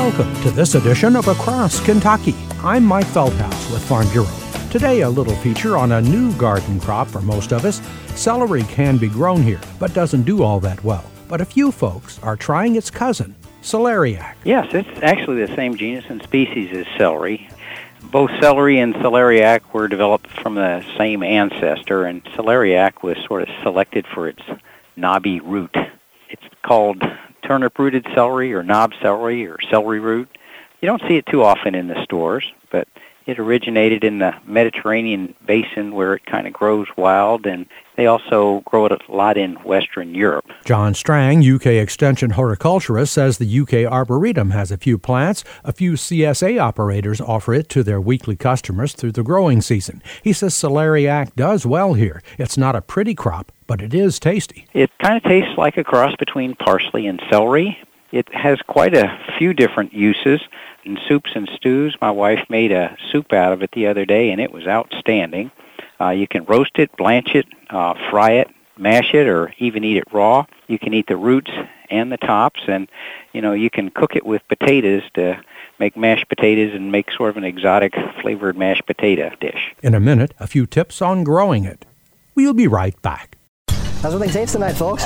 Welcome to this edition of Across Kentucky. I'm Mike Feldhaus with Farm Bureau. Today, a little feature on a new garden crop for most of us. Celery can be grown here, but doesn't do all that well. But a few folks are trying its cousin, celeriac. Yes, it's actually the same genus and species as celery. Both celery and celeriac were developed from the same ancestor, and celeriac was sort of selected for its knobby root. It's called turnip-rooted celery or knob celery or celery root. You don't see it too often in the stores, but it originated in the Mediterranean basin where it kind of grows wild, and they also grow it a lot in Western Europe. John Strang, UK Extension horticulturist, says the UK Arboretum has a few plants. A few CSA operators offer it to their weekly customers through the growing season. He says celeriac does well here. It's not a pretty crop, but it is tasty. It kind of tastes like a cross between parsley and celery. It has quite a few different uses in soups and stews. My wife made a soup out of it the other day, and it was outstanding. You can roast it, blanch it, fry it, mash it, or even eat it raw. You can eat the roots and the tops, and you can cook it with potatoes to make mashed potatoes and make sort of an exotic flavored mashed potato dish. In a minute, a few tips on growing it. We'll be right back. How's everything taste tonight, folks?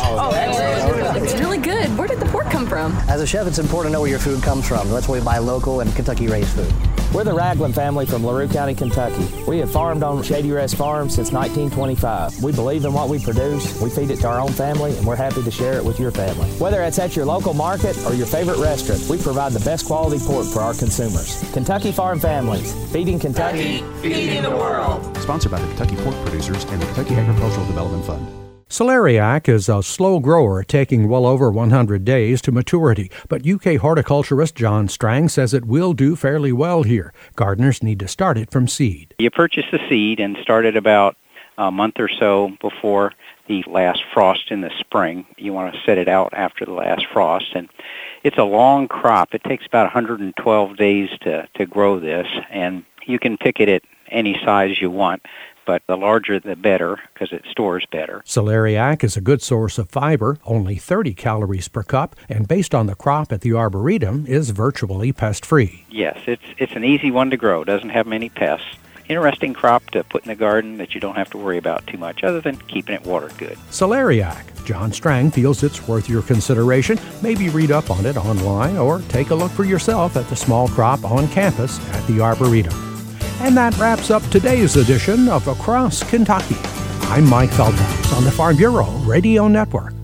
It's really good. Where did the pork come from? As a chef, it's important to know where your food comes from. That's why we buy local and Kentucky-raised food. We're the Ragland family from LaRue County, Kentucky. We have farmed on Shady Rest Farm since 1925. We believe in what we produce, we feed it to our own family, and we're happy to share it with your family. Whether it's at your local market or your favorite restaurant, we provide the best quality pork for our consumers. Kentucky Farm Families, feeding Kentucky, feeding the world. Sponsored by the Kentucky Pork Producers and the Kentucky Agricultural Development Fund. Celeriac is a slow grower, taking well over 100 days to maturity, but UK horticulturist John Strang says it will do fairly well here. Gardeners need to start it from seed. You purchase the seed and start it about a month or so before the last frost in the spring. You want to set it out after the last frost, and it's a long crop. It takes about 112 days to grow this, and you can pick it at any size you want. But the larger the better, because it stores better. Celeriac is a good source of fiber, only 30 calories per cup, and based on the crop at the Arboretum, is virtually pest-free. Yes, it's an easy one to grow. Doesn't have many pests. Interesting crop to put in the garden that you don't have to worry about too much, other than keeping it watered good. Celeriac. John Strang feels it's worth your consideration. Maybe read up on it online or take a look for yourself at the small crop on campus at the Arboretum. And that wraps up today's edition of Across Kentucky. I'm Mike Feldhaus on the Farm Bureau Radio Network.